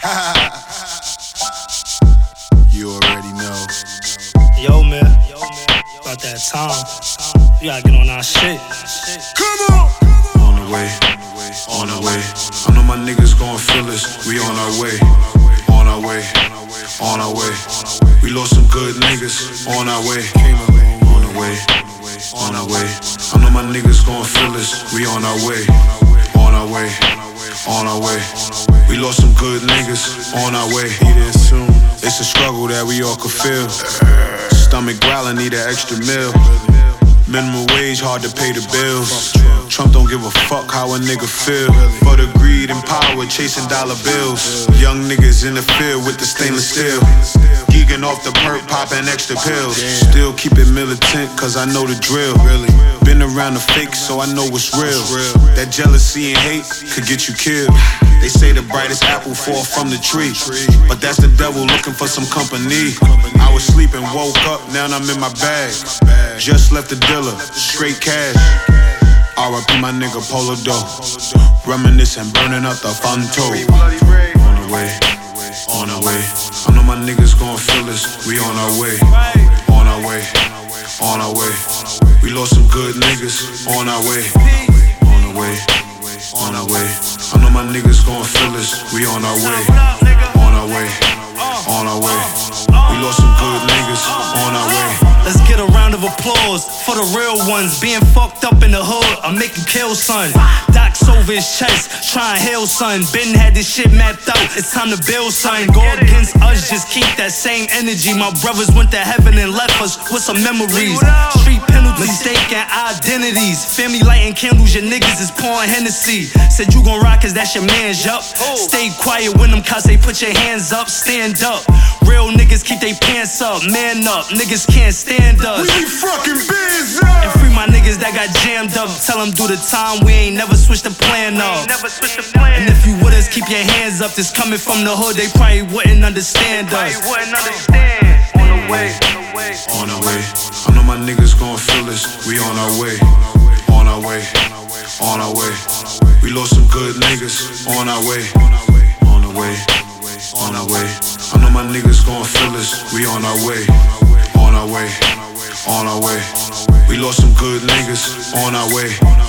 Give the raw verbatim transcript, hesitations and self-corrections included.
You already know. Yo, man. About that time. We gotta get on our shit. Come on! On the way, on the way. I know my niggas gon' feel us. We on our way, on our way, on our way. We lost some good niggas. On our way, on the way, on our way. I know my niggas gon' feel us. We on our way, on our way, on our way. We lost some good niggas. On our way. Eat it soon. It's a struggle that we all could feel. Stomach growling, need an extra meal. Minimum wage, hard to pay the bills. Trump don't give a fuck how a nigga feel. For the greed and power, chasing dollar bills. Young niggas in the field with the stainless steel. Geeking off the perk, popping extra pills. Still keep it militant, cause I know the drill. Been around the fake, so I know what's real. That jealousy and hate could get you killed. They say the brightest apple fall from the tree, but that's the devil looking for some company. I was sleeping, woke up, now I'm in my bag. Just left the dealer, straight cash. R I P my nigga Polo Dough. Reminiscing, burning up the Fonto. On the way, on our way. I know my niggas gon' feel us. We on our way, on our way, on our way. We lost some good niggas. On our way, on the way, on our way. I know my niggas gon' feel us. We on our way, on our way, on our way. We lost some good niggas. On our way. Let's get a round of applause for the real ones. Being fucked up in the hood, I make him kill, son. Doc's over his chest, trying heal, son. Ben had this shit mapped out, it's time to build, son. Go against us, just keep that same energy. My brothers went to heaven and left us with some memories. Street penalties, mistaken identities. Family lighting candles, your niggas is pouring Hennessy. Said you gon' rock cause that's your man's up. Stay quiet when them cuss, they put your hands up, stand up. Real niggas keep they pants up, man up. Niggas can't stand us. We be fucking busy. And free my niggas that got jammed up. Tell them do the time, we ain't never switch the plan up. And if you with us, keep your hands up. This coming from the hood, they probably wouldn't understand us. On the way, on our way. I know my niggas gon' feel us. We on our way, on our way, on our way. We lost some good niggas. On our way, on the way, on our way. I know my niggas gon' feel us. We on our way, on our way, on our way. We lost some good niggas. On our way.